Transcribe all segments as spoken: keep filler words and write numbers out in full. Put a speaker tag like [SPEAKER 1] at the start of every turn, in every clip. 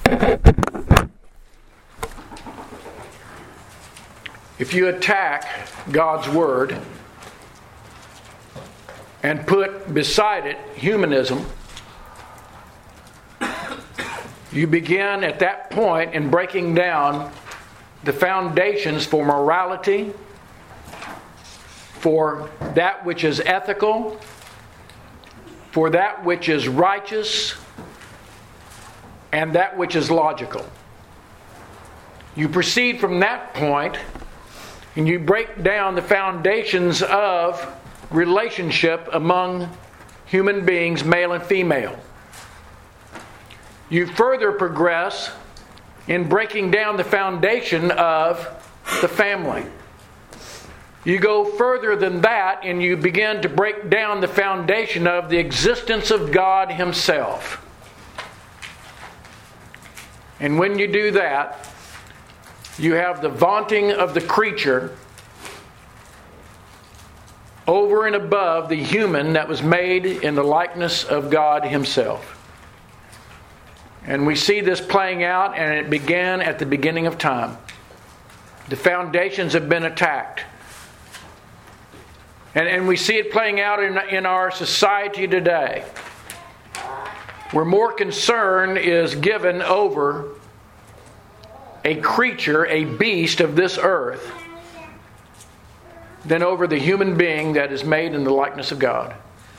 [SPEAKER 1] If you attack God's Word and put beside it humanism, you begin at that point in breaking down the foundations for morality, for that which is ethical, for that which is righteous, and that which is logical. You proceed from that point and you break down the foundations of relationship among human beings, male and female. You further progress in breaking down the foundation of the family. You go further than that and you begin to break down the foundation of the existence of God Himself. And when you do that, you have the vaunting of the creature over and above the human that was made in the likeness of God Himself. And we see this playing out, and it began at the beginning of time. The foundations have been attacked. And, and we see it playing out in, in our society today, where more concern is given over a creature, a beast of this earth, than over the human being that is made in the likeness of God.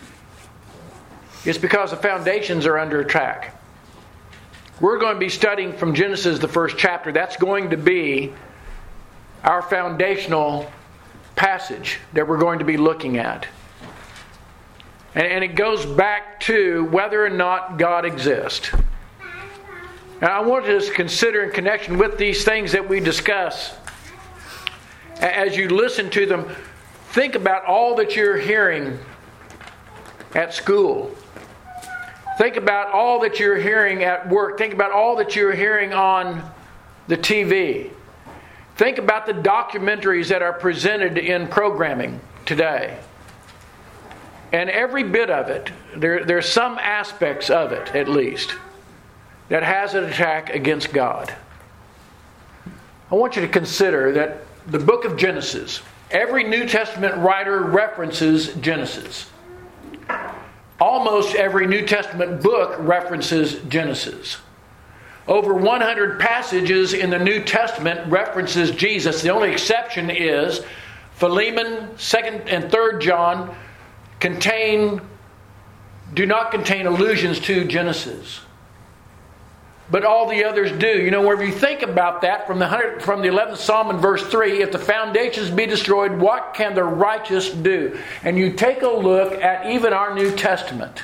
[SPEAKER 1] It's because the foundations are under attack. We're going to be studying from Genesis, the first chapter. That's going to be our foundational passage that we're going to be looking at. And, and it goes back to whether or not God exists. Now, I want us to consider in connection with these things that we discuss, as you listen to them, think about all that you're hearing at school. Think about all that you're hearing at work. Think about all that you're hearing on the T V. Think about the documentaries that are presented in programming today. And every bit of it, there, there's some aspects of it, at least, that has an attack against God. I want you to consider that the book of Genesis, every New Testament writer references Genesis. Almost every New Testament book references Genesis. Over one hundred passages in the New Testament references Jesus. The only exception is Philemon, second and third John contain do not contain allusions to Genesis. But all the others do. You know, wherever you think about that, from the from the eleventh Psalm in verse three, if the foundations be destroyed, what can the righteous do? And you take a look at even our New Testament,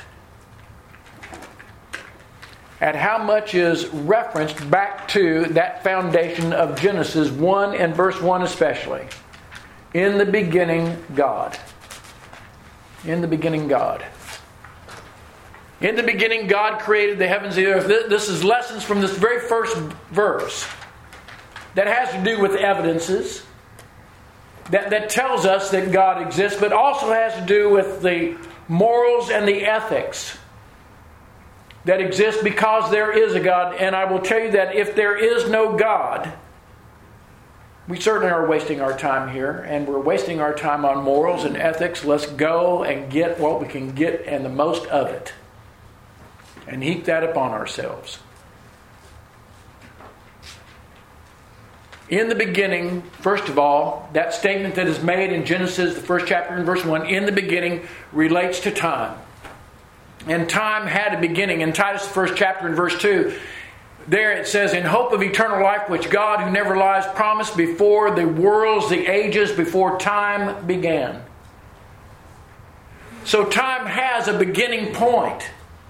[SPEAKER 1] at how much is referenced back to that foundation of Genesis one and verse one especially. In the beginning, God. In the beginning, God. In the beginning, God created the heavens and the earth. This is lessons from this very first verse that has to do with evidences, that, that tells us that God exists, but also has to do with the morals and the ethics that exist because there is a God. And I will tell you that if there is no God, we certainly are wasting our time here, and we're wasting our time on morals and ethics. Let's go and get what we can get and the most of it, and heap that upon ourselves. In the beginning, first of all, that statement that is made in Genesis, the first chapter in verse one, in the beginning, relates to time. And time had a beginning. In Titus, the first chapter in verse two, there it says, in hope of eternal life, which God, who never lies, promised before the worlds, the ages, before time began. So time has a beginning point.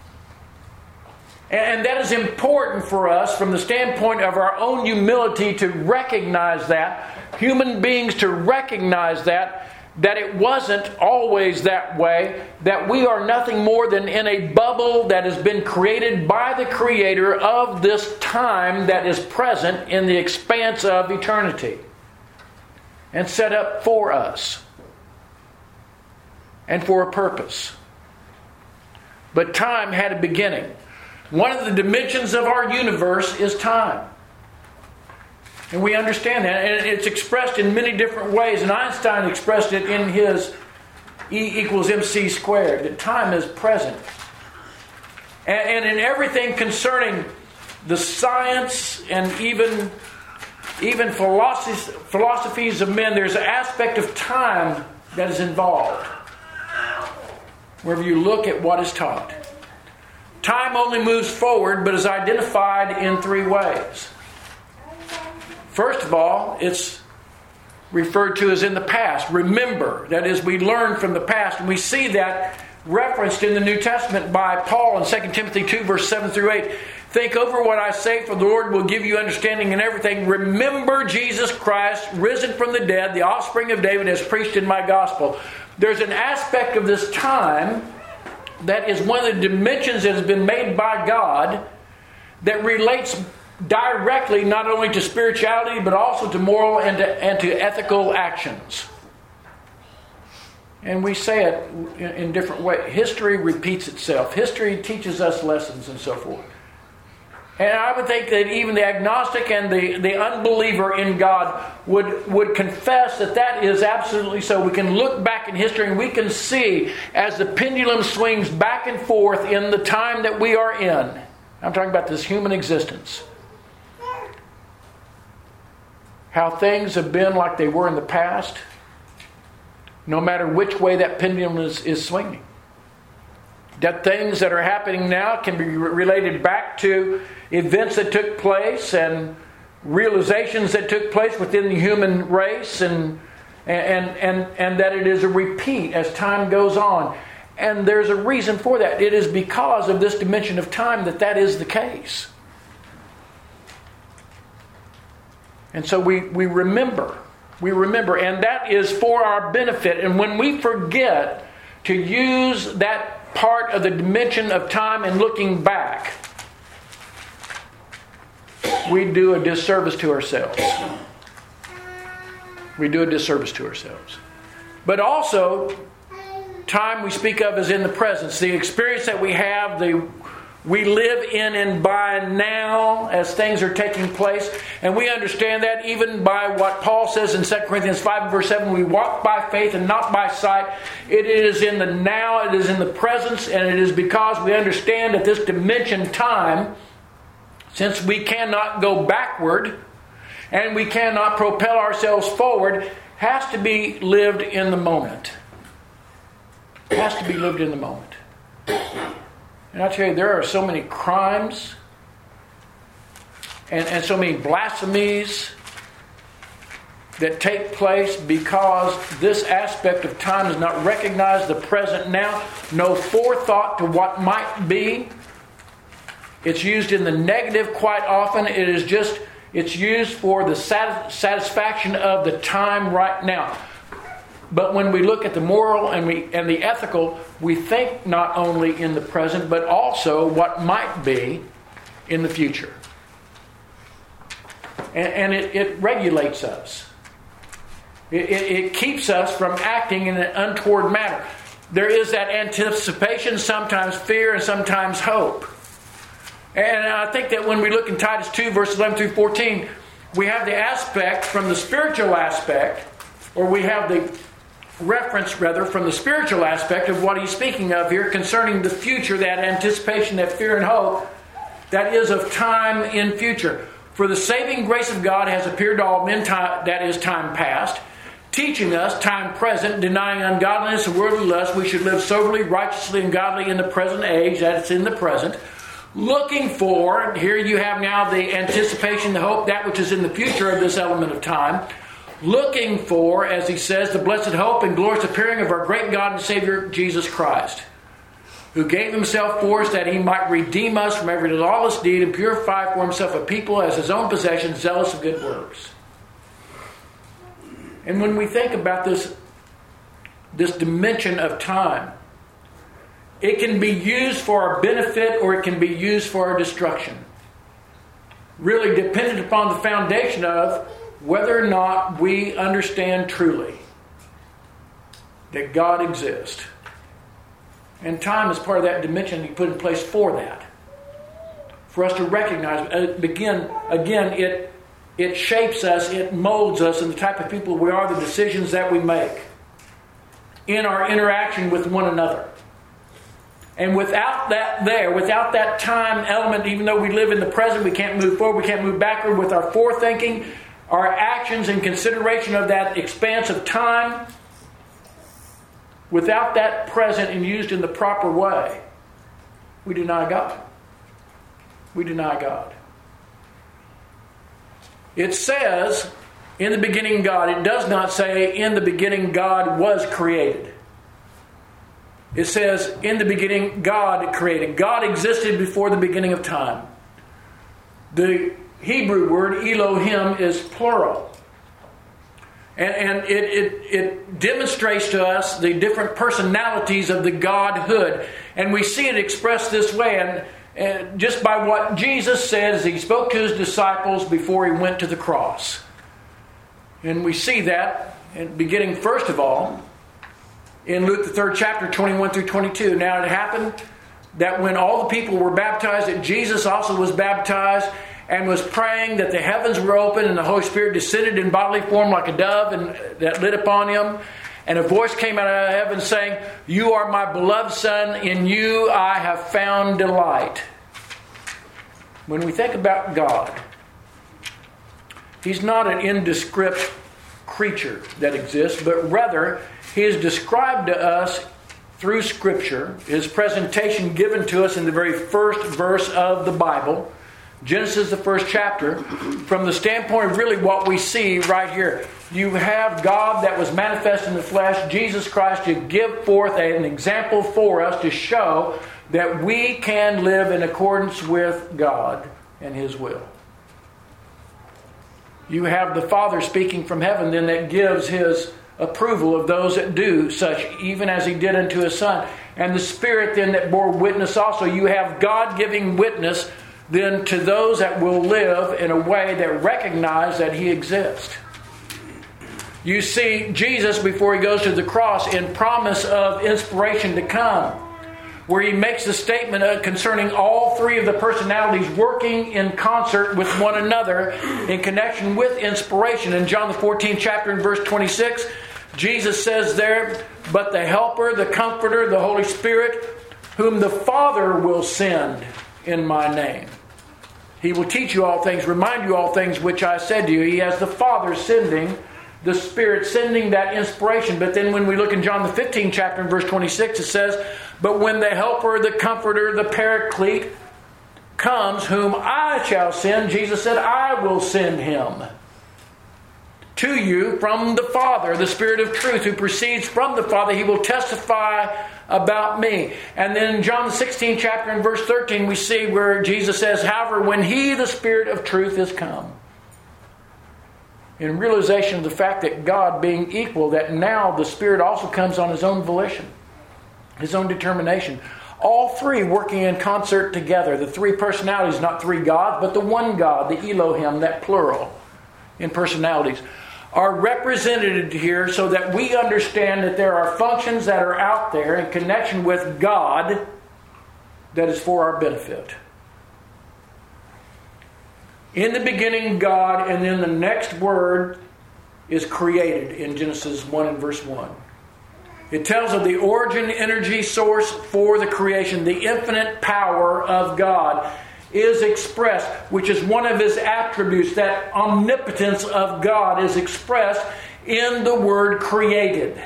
[SPEAKER 1] And that is important for us from the standpoint of our own humility to recognize that, human beings to recognize that, that it wasn't always that way, that we are nothing more than in a bubble that has been created by the Creator of this time that is present in the expanse of eternity and set up for us and for a purpose. But time had a beginning. One of the dimensions of our universe is time. And we understand that. And it's expressed in many different ways. And Einstein expressed it in his E equals mc squared. That time is present. And, and in everything concerning the science and even, even philosophies, philosophies of men, there's an aspect of time that is involved. Wherever you look at what is taught. Time only moves forward, but is identified in three ways. First of all, it's referred to as in the past. Remember, that is, we learn from the past. And we see that referenced in the New Testament by Paul in Second Timothy two, verse seven through eight. Think over what I say, for the Lord will give you understanding in everything. Remember Jesus Christ, risen from the dead, the offspring of David, as preached in my gospel. There's an aspect of this time that is one of the dimensions that has been made by God that relates directly not only to spirituality but also to moral and to, and to ethical actions. And we say it in, in different ways. History repeats itself. History teaches us lessons and so forth. And I would think that even the agnostic and the, the unbeliever in God would, would confess that that is absolutely so. We can look back in history and we can see as the pendulum swings back and forth in the time that we are in. I'm talking about this human existence. How things have been like they were in the past, no matter which way that pendulum is, is swinging. That things that are happening now can be related back to events that took place and realizations that took place within the human race, and and and and that it is a repeat as time goes on. And there's a reason for that. It is because of this dimension of time that that is the case. And so we, we remember. We remember. And that is for our benefit. And when we forget to use that part of the dimension of time and looking back, we do a disservice to ourselves. We do a disservice to ourselves. But also, time we speak of is in the presence. The experience that we have, the we live in and by now as things are taking place. And we understand that even by what Paul says in Second Corinthians five verse seven, we walk by faith and not by sight. It is in the now, it is in the presence, and it is because we understand that this dimension time, since we cannot go backward and we cannot propel ourselves forward, has to be lived in the moment. It has to be lived in the moment. And I tell you, there are so many crimes and, and so many blasphemies that take place because this aspect of time is not recognized, the present now, no forethought to what might be. It's used in the negative quite often. It is just, it's used for the satisfaction of the time right now. But when we look at the moral and we and the ethical, we think not only in the present, but also what might be in the future. And, and it, it regulates us. It, it, it keeps us from acting in an untoward manner. There is that anticipation, sometimes fear, and sometimes hope. And I think that when we look in Titus two, verses eleven through fourteen, we have the aspect from the spiritual aspect, or we have the reference, rather, from the spiritual aspect of what he's speaking of here concerning the future, that anticipation, that fear and hope, that is of time in future. For the saving grace of God has appeared to all men, time, that is time past, teaching us, time present, denying ungodliness and worldly lust, we should live soberly, righteously, and godly in the present age, that it's in the present, looking for, here you have now the anticipation, the hope, that which is in the future of this element of time, looking for, as he says, the blessed hope and glorious appearing of our great God and Savior, Jesus Christ, who gave himself for us that he might redeem us from every lawless deed and purify for himself a people as his own possession, zealous of good works. And when we think about this, this dimension of time, it can be used for our benefit or it can be used for our destruction. Really dependent upon the foundation of whether or not we understand truly that God exists. And time is part of that dimension he put in place for that. for us to recognize. Uh, begin again, it it shapes us, it molds us in the type of people we are, the decisions that we make in our interaction with one another. And without that there, without that time element, even though we live in the present, we can't move forward, we can't move backward. With our forethinking, our actions and consideration of that expanse of time, without that present and used in the proper way, we deny God. We deny God. It says, in the beginning God. It does not say, in the beginning God was created. It says, in the beginning, God created. God existed before the beginning of time. The Hebrew word, Elohim, is plural. And, and it, it, it demonstrates to us the different personalities of the Godhood. And we see it expressed this way. And, and just by what Jesus said as he spoke to his disciples before he went to the cross. And we see that, and beginning first of all, in Luke the third chapter, twenty-one through twenty-two. Now it happened that when all the people were baptized, that Jesus also was baptized and was praying that the heavens were open and the Holy Spirit descended in bodily form like a dove and that lit upon him. And a voice came out of heaven saying, "You are my beloved Son, in you I have found delight." When we think about God, He's not an indescript creature that exists, but rather He is described to us through Scripture, His presentation given to us in the very first verse of the Bible, Genesis, the first chapter, from the standpoint of really what we see right here. You have God that was manifest in the flesh, Jesus Christ, to give forth an example for us to show that we can live in accordance with God and His will. You have the Father speaking from heaven then that gives His approval of those that do such, even as He did unto His Son. And the Spirit then that bore witness also. You have God giving witness then to those that will live in a way that recognize that He exists. You see Jesus before He goes to the cross in promise of inspiration to come, where He makes the statement concerning all three of the personalities working in concert with one another in connection with inspiration. In John the fourteenth chapter and verse twenty-six, Jesus says there, "But the Helper, the Comforter, the Holy Spirit, whom the Father will send in my name. He will teach you all things, remind you all things which I said to you." He has the Father sending the Spirit, sending that inspiration. But then when we look in John the fifteenth chapter and verse twenty-six, it says, "But when the Helper, the Comforter, the Paraclete comes, whom I shall send," Jesus said, "I will send him to you from the Father, the Spirit of truth, who proceeds from the Father. He will testify about me." And then in John the sixteenth chapter and verse thirteen, we see where Jesus says, "However, when He, the Spirit of truth, is come," in realization of the fact that God being equal, that now the Spirit also comes on His own volition, His own determination. All three working in concert together. The three personalities, not three gods, but the one God, the Elohim, that plural in personalities, are represented here so that we understand that there are functions that are out there in connection with God that is for our benefit. In the beginning, God, and then the next word is created in Genesis one and verse one. It tells of the origin, energy source for the creation. The infinite power of God is expressed, which is one of His attributes. That omnipotence of God is expressed in the word created.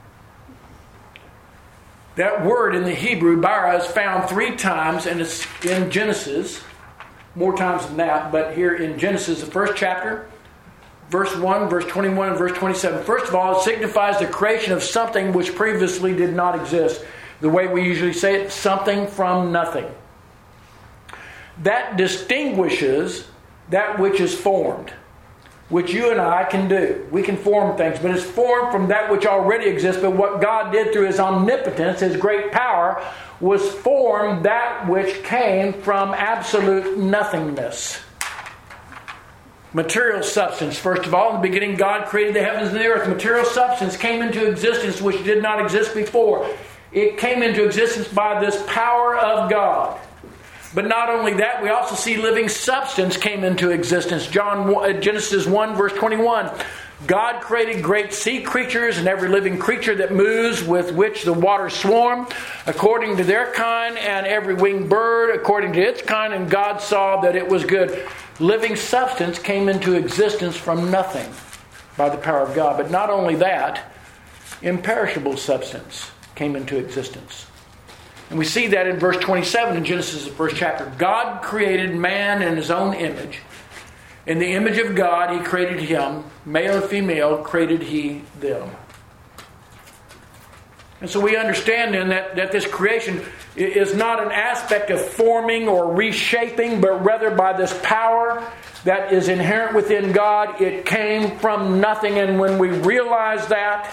[SPEAKER 1] That word in the Hebrew, bara, is found three times, and it's in Genesis. More times than that, but here in Genesis, the first chapter, verse one, verse twenty-one, and verse twenty-seven. First of all, it signifies the creation of something which previously did not exist. The way we usually say it, something from nothing. That distinguishes that which is formed, which you and I can do. We can form things, but it's formed from that which already exists. But what God did through His omnipotence, His great power, was form that which came from absolute nothingness. Material substance. First of all, in the beginning, God created the heavens and the earth. Material substance came into existence which did not exist before. It came into existence by this power of God. But not only that, we also see living substance came into existence. John Genesis one, verse twenty-one. God created great sea creatures and every living creature that moves, with which the waters swarm, according to their kind, and every winged bird according to its kind. And God saw that it was good. Living substance came into existence from nothing by the power of God. But not only that, imperishable substance came into existence. And we see that in verse twenty-seven in Genesis, the first chapter. God created man in his own image. In the image of God, He created him. Male and female created He them. And so we understand then that, that this creation is not an aspect of forming or reshaping, but rather by this power that is inherent within God. It came from nothing. And when we realize that,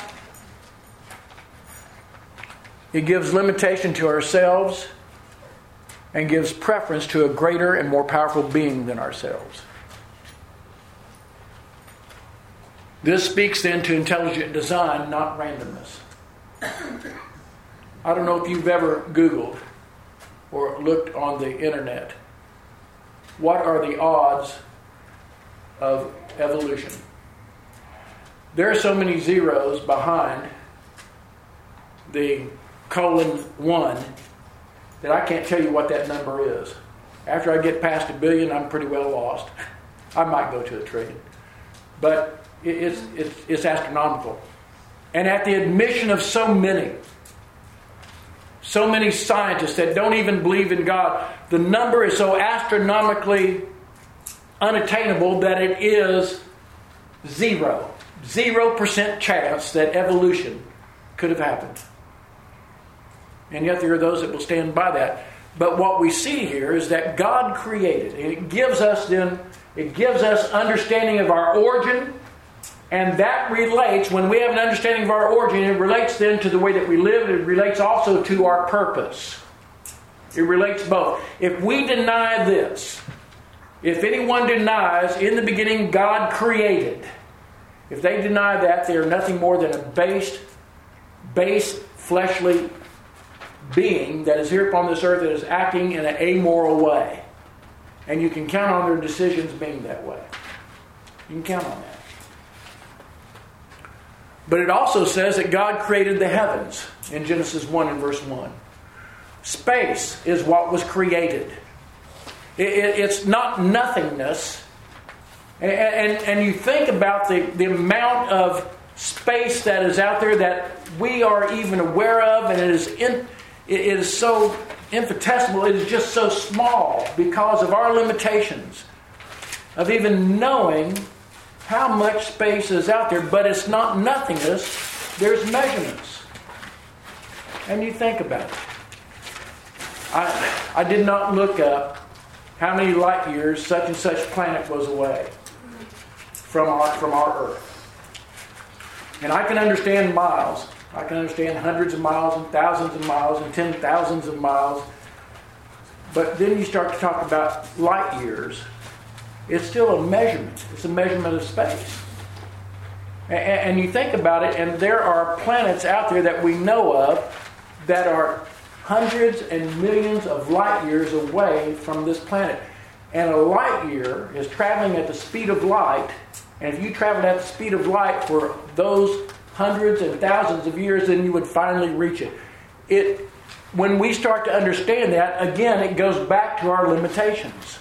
[SPEAKER 1] it gives limitation to ourselves and gives preference to a greater and more powerful being than ourselves. This speaks then to intelligent design, not randomness. I don't know if you've ever Googled or looked on the internet. What are the odds of evolution? There are so many zeros behind the colon one that I can't tell you what that number is. After I get past a billion, I'm pretty well lost. I might go to a trillion. But it's, it's, it's astronomical. And at the admission of so many, so many scientists that don't even believe in God, the number is so astronomically unattainable that it is zero. Zero percent chance that evolution could have happened. And yet there are those that will stand by that. But what we see here is that God created. And it gives us then, it gives us understanding of our origin. And that relates, when we have an understanding of our origin, it relates then to the way that we live. It relates also to our purpose. It relates both. If we deny this, if anyone denies, in the beginning God created, if they deny that, they are nothing more than a base, base fleshly being that is here upon this earth that is acting in an amoral way. And you can count on their decisions being that way. You can count on that. But it also says that God created the heavens in Genesis one and verse one. Space is what was created. It, it, it's not nothingness. And, and, and you think about the, the amount of space that is out there that we are even aware of, and it is in, it is so infinitesimal, it is just so small because of our limitations of even knowing how much space is out there. But it's not nothingness. There's measurements. And you think about it. I, I did not look up how many light years such and such planet was away from our, from our Earth. And I can understand miles. I can understand hundreds of miles and thousands of miles and ten thousands of miles. But then you start to talk about light years. It's still a measurement. It's a measurement of space. And, and you think about it, and there are planets out there that we know of that are hundreds and millions of light years away from this planet. And a light year is traveling at the speed of light. And if you traveled at the speed of light for those hundreds and thousands of years, then you would finally reach it. It, when we start to understand that, again, it goes back to our limitations,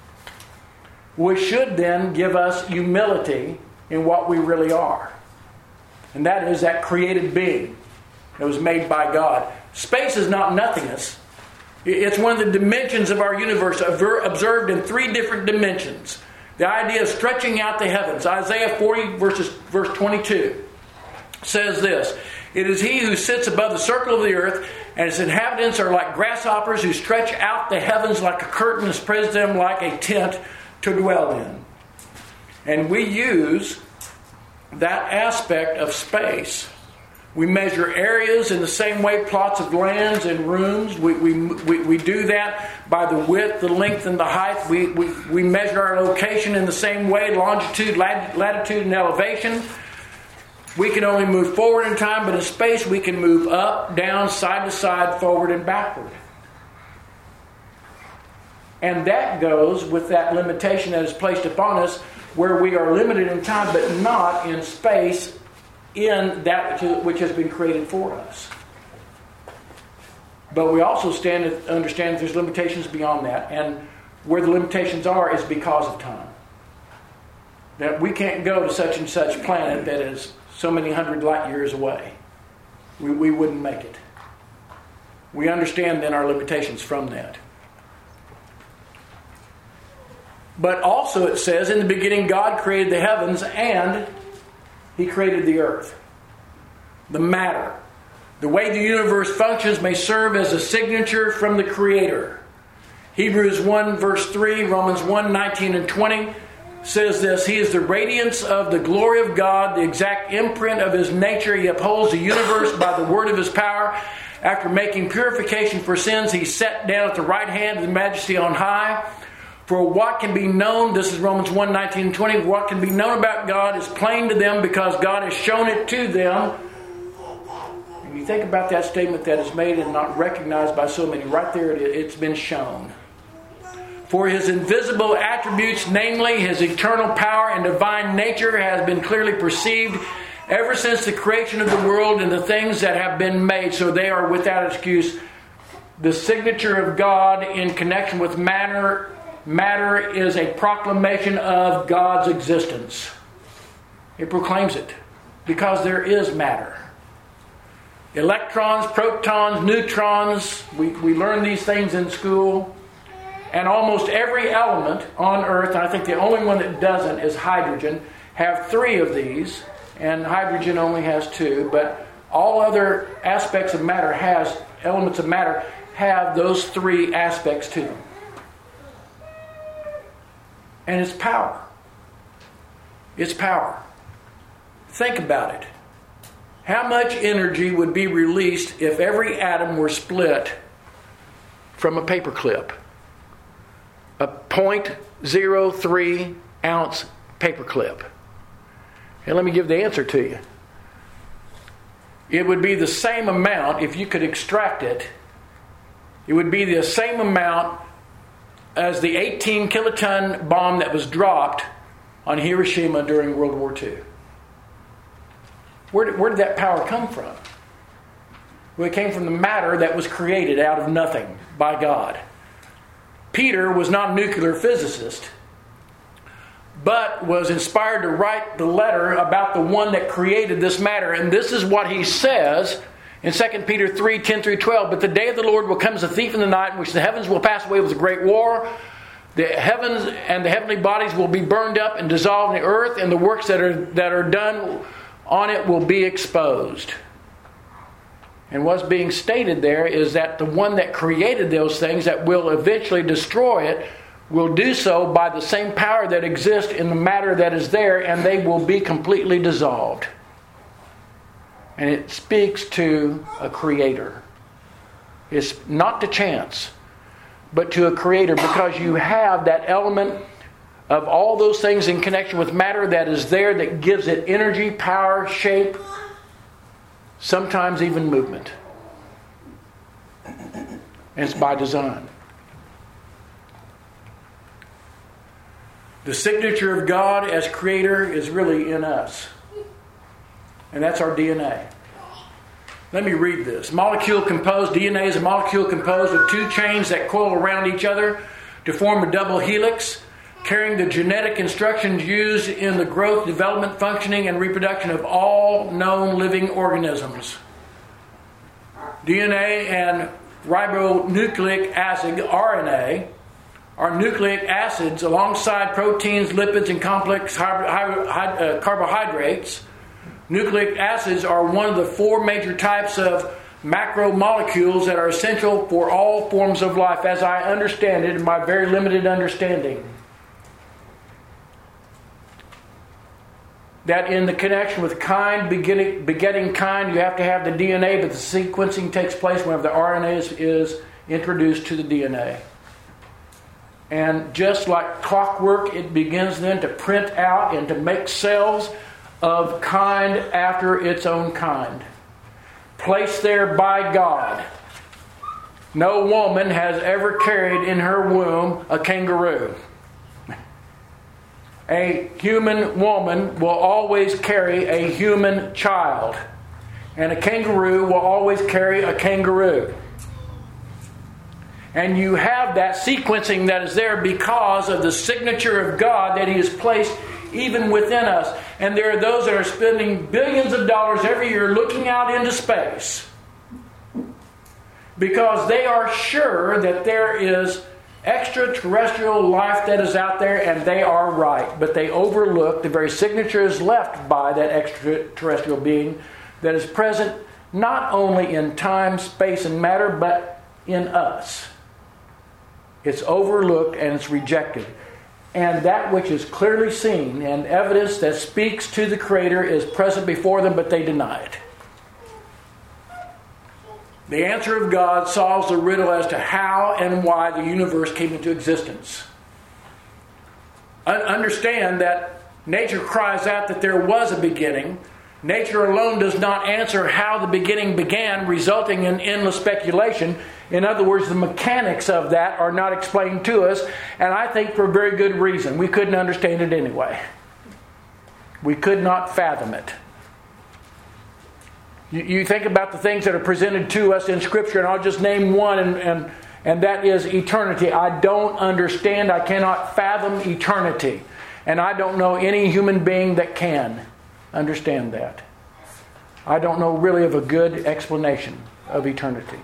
[SPEAKER 1] which should then give us humility in what we really are. And that is that created being that was made by God. Space is not nothingness. It's one of the dimensions of our universe, observed in three different dimensions. The idea of stretching out the heavens. Isaiah forty, verses, verse twenty-two says this: "It is He who sits above the circle of the earth, and its inhabitants are like grasshoppers who stretch out the heavens like a curtain and spreads them like a tent to dwell in." And we use that aspect of space. We measure areas in the same way, plots of lands and rooms. We, we, we, we do that by the width, the length, and the height. We, we, we measure our location in the same way, longitude, lat, latitude, and elevation. We can only move forward in time, but in space we can move up, down, side to side, forward, and backward. And that goes with that limitation that is placed upon us, where we are limited in time but not in space in that which has been created for us. But we also stand, understand that there's limitations beyond that. And where the limitations are is because of time. That we can't go to such and such planet that is so many hundred light years away. We, we wouldn't make it. We understand then our limitations from that. But also it says, in the beginning God created the heavens and He created the earth. The matter. The way the universe functions may serve as a signature from the Creator. Hebrews one verse three, Romans one nineteen and twenty says this: He is the radiance of the glory of God, the exact imprint of His nature. He upholds the universe by the word of His power. After making purification for sins, He sat down at the right hand of the Majesty on high. For what can be known, this is Romans one nineteen and twenty, what can be known about God is plain to them because God has shown it to them. And you think about that statement that is made and not recognized by so many. Right there, it's been shown. For His invisible attributes, namely His eternal power and divine nature, has been clearly perceived ever since the creation of the world and the things that have been made, so they are without excuse. The signature of God in connection with matter, matter is a proclamation of God's existence. It proclaims it because there is matter. Electrons, protons, neutrons, we, we learn these things in school. And almost every element on Earth, and I think the only one that doesn't is hydrogen, have three of these, and hydrogen only has two, but all other aspects of matter has, elements of matter, have those three aspects to them. And it's power. It's power. Think about it. How much energy would be released if every atom were split from a paperclip? A zero point zero three ounce paperclip. And let me give the answer to you. It would be the same amount, if you could extract it, it would be the same amount as the eighteen kiloton bomb that was dropped on Hiroshima during World War Two. Where did, where did that power come from? Well, it came from the matter that was created out of nothing by God. Peter was not a nuclear physicist, but was inspired to write the letter about the one that created this matter. And this is what he says in Second Peter three, ten through twelve. But the day of the Lord will come as a thief in the night, in which the heavens will pass away with a great war. The heavens and the heavenly bodies will be burned up and dissolved in the earth, and the works that are that are done on it will be exposed. And what's being stated there is that the one that created those things that will eventually destroy it will do so by the same power that exists in the matter that is there, and they will be completely dissolved. And it speaks to a creator. It's not to chance, but to a creator, because you have that element of all those things in connection with matter that is there that gives it energy, power, shape, sometimes even movement. And it's by design. The signature of God as creator is really in us. And that's our D N A. Let me read this. Molecule composed, D N A is a molecule composed of two chains that coil around each other to form a double helix, carrying the genetic instructions used in the growth, development, functioning, and reproduction of all known living organisms. D N A and ribonucleic acid, R N A, are nucleic acids alongside proteins, lipids, and complex carbohydrates. Nucleic acids are one of the four major types of macromolecules that are essential for all forms of life, as I understand it in my very limited understanding. That in the connection with kind, begetting, begetting kind, you have to have the D N A, but the sequencing takes place whenever the R N A is, is introduced to the D N A. And just like clockwork, it begins then to print out and to make cells of kind after its own kind, placed there by God. No woman has ever carried in her womb a kangaroo. A human woman will always carry a human child. And a kangaroo will always carry a kangaroo. And you have that sequencing that is there because of the signature of God that He has placed even within us. And there are those that are spending billions of dollars every year looking out into space because they are sure that there is extraterrestrial life that is out there, and they are right. But they overlook the very signature is left by that extraterrestrial being that is present not only in time, space, and matter, but in us. It's overlooked and it's rejected. And that which is clearly seen and evidence that speaks to the Creator is present before them, but they deny it. The answer of God solves the riddle as to how and why the universe came into existence. Understand that nature cries out that there was a beginning. Nature alone does not answer how the beginning began, resulting in endless speculation. In other words, the mechanics of that are not explained to us, and I think for a very good reason. We couldn't understand it anyway. We could not fathom it. You, you think about the things that are presented to us in Scripture, and I'll just name one, and, and, and that is eternity. I don't understand, I cannot fathom eternity. And I don't know any human being that can understand that. I don't know really of a good explanation of eternity.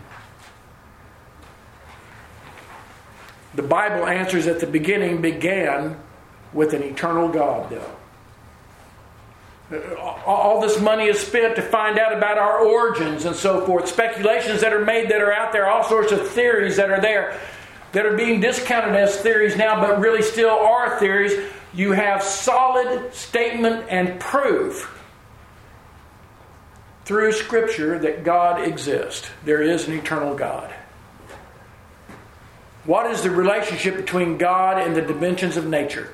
[SPEAKER 1] The Bible answers that the beginning began with an eternal God, though. All this money is spent to find out about our origins and so forth. Speculations that are made that are out there, all sorts of theories that are there, that are being discounted as theories now, but really still are theories. You have solid statement and proof through Scripture that God exists. There is an eternal God. What is the relationship between God and the dimensions of nature?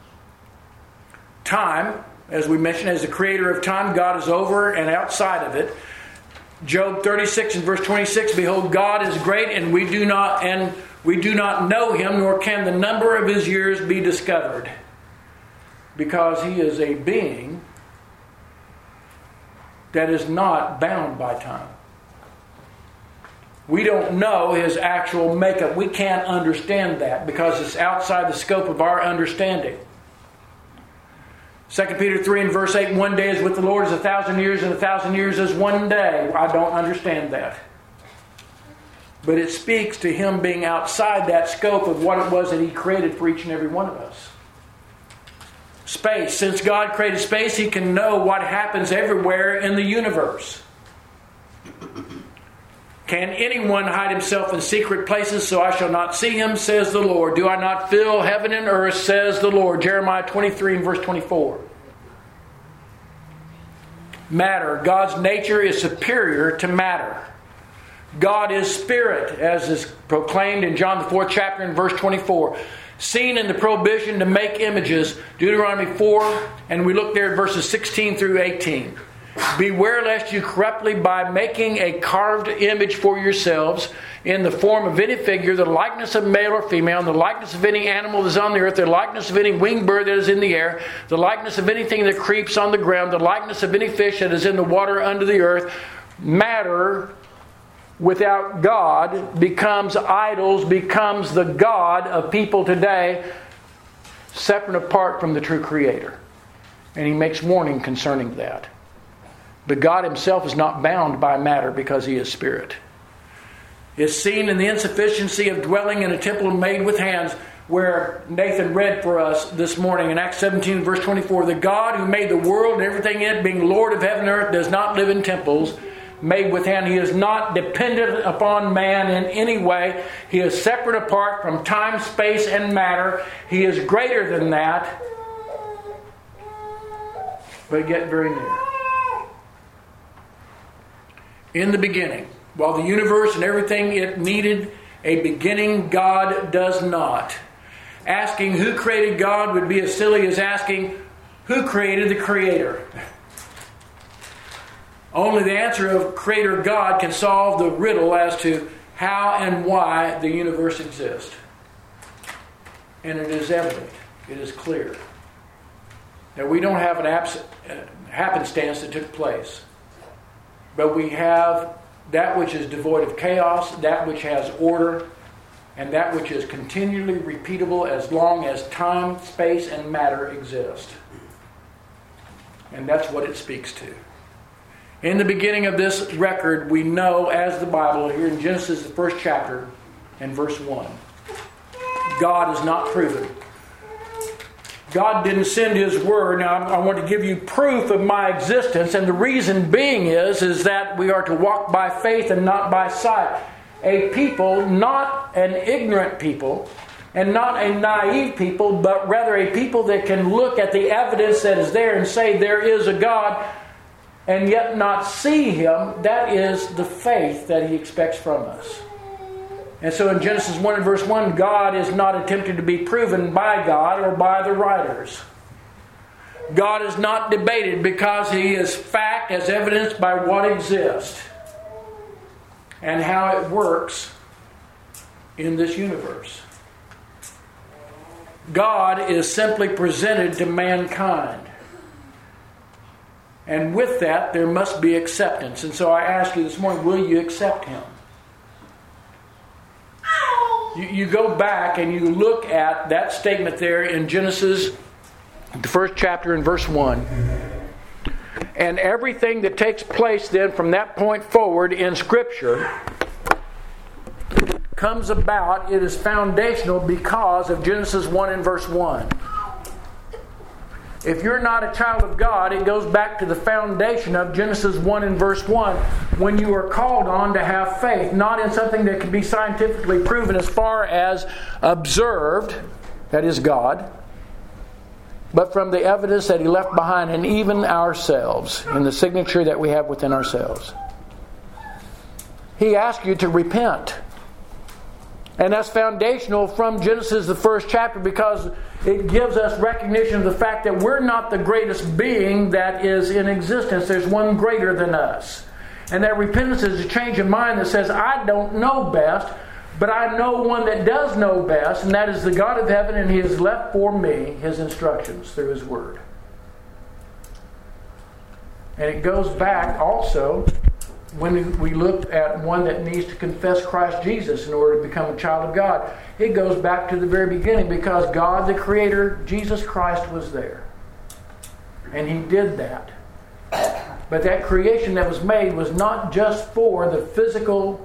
[SPEAKER 1] Time, as we mentioned, as the creator of time, God is over and outside of it. Job thirty-six and verse twenty-six, behold, God is great, and we do not and we do not know Him, nor can the number of His years be discovered. Because He is a being that is not bound by time. We don't know His actual makeup. We can't understand that because it's outside the scope of our understanding. Second Peter three and verse eight, one day is with the Lord as a thousand years, and a thousand years is one day. I don't understand that. But it speaks to Him being outside that scope of what it was that He created for each and every one of us. Space. Since God created space, He can know what happens everywhere in the universe. Can anyone hide himself in secret places so I shall not see him, says the Lord? Do I not fill heaven and earth, says the Lord? Jeremiah twenty-three and verse twenty-four. Matter. God's nature is superior to matter. God is spirit, as is proclaimed in John the fourth chapter and verse twenty-four. Seen in the prohibition to make images, Deuteronomy four, and we look there at verses sixteen through eighteen. Beware lest you corruptly by making a carved image for yourselves in the form of any figure, the likeness of male or female, and the likeness of any animal that is on the earth, the likeness of any winged bird that is in the air, the likeness of anything that creeps on the ground, the likeness of any fish that is in the water under the earth. Matter without God becomes idols, becomes the God of people today, separate apart from the true Creator. And He makes warning concerning that. But God Himself is not bound by matter because He is Spirit. It's seen in the insufficiency of dwelling in a temple made with hands, where Nathan read for us this morning in Acts seventeen verse twenty-four. The God who made the world and everything in it, being Lord of heaven and earth, does not live in temples made with hand. He is not dependent upon man in any way. He is separate apart from time, space, and matter. He is greater than that, but yet very near. In the beginning, while the universe and everything it needed a beginning, God does not. Asking who created God would be as silly as asking who created the Creator. Only the answer of Creator God can solve the riddle as to how and why the universe exists. And it is evident. It is clear. Now, we don't have an abs- happenstance that took place. But we have that which is devoid of chaos, that which has order, and that which is continually repeatable as long as time, space, and matter exist. And that's what it speaks to. In the beginning of this record, we know as the Bible, here in Genesis, the first chapter, and verse one, God is not proven. God didn't send His Word. Now, I want to give you proof of my existence, and the reason being is, is that we are to walk by faith and not by sight. A people, not an ignorant people, and not a naive people, but rather a people that can look at the evidence that is there and say there is a God, and yet not see Him. That is the faith that He expects from us. And so in Genesis one and verse one, God is not attempting to be proven by God or by the writers. God is not debated because He is fact as evidenced by what exists and how it works in this universe. God is simply presented to mankind. And with that, there must be acceptance. And so I ask you this morning, will you accept Him? You, you go back and you look at that statement there in Genesis, the first chapter in verse one. And everything that takes place then from that point forward in Scripture comes about, it is foundational because of Genesis one and verse one. If you're not a child of God, it goes back to the foundation of Genesis one and verse one, when you are called on to have faith, not in something that can be scientifically proven as far as observed, that is God, but from the evidence that He left behind in even ourselves, in the signature that we have within ourselves. He asks you to repent. And that's foundational from Genesis, the first chapter, because it gives us recognition of the fact that we're not the greatest being that is in existence. There's one greater than us. And that repentance is a change of mind that says, I don't know best, but I know one that does know best, and that is the God of heaven, and He has left for me His instructions through His Word. And it goes back also when we look at one that needs to confess Christ Jesus in order to become a child of God. It goes back to the very beginning, because God the Creator, Jesus Christ, was there. And He did that. But that creation that was made was not just for the physical,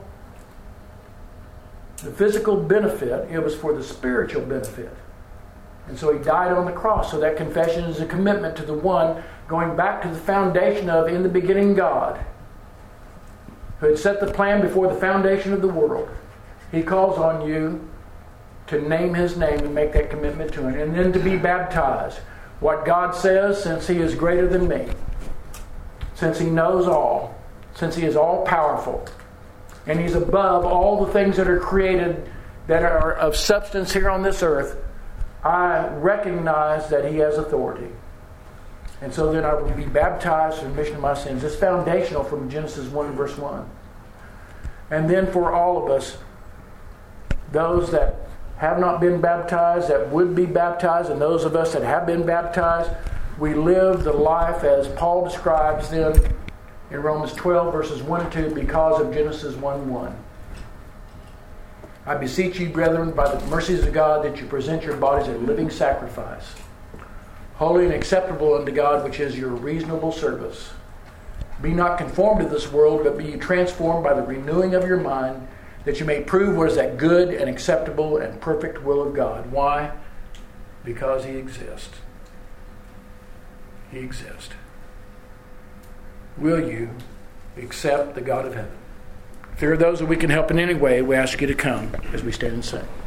[SPEAKER 1] the physical benefit, it was for the spiritual benefit. And so He died on the cross. So that confession is a commitment to the one, going back to the foundation of, in the beginning, God, who had set the plan before the foundation of the world. He calls on you to name His name and make that commitment to Him. And then to be baptized. What God says, since He is greater than me, since He knows all, since He is all powerful, and He's above all the things that are created that are of substance here on this earth, I recognize that He has authority. And so then I will be baptized for the remission of my sins. It's foundational from Genesis one verse one. And then for all of us, those that have not been baptized, that would be baptized, and those of us that have been baptized, we live the life as Paul describes then in Romans twelve verses one and two, because of Genesis one one. I beseech you, brethren, by the mercies of God, that you present your bodies a living sacrifice, holy and acceptable unto God, which is your reasonable service. Be not conformed to this world, but be ye transformed by the renewing of your mind, that you may prove what is that good and acceptable and perfect will of God. Why? Because He exists. He exists. Will you accept the God of heaven? If there are those that we can help in any way, we ask you to come as we stand and sing.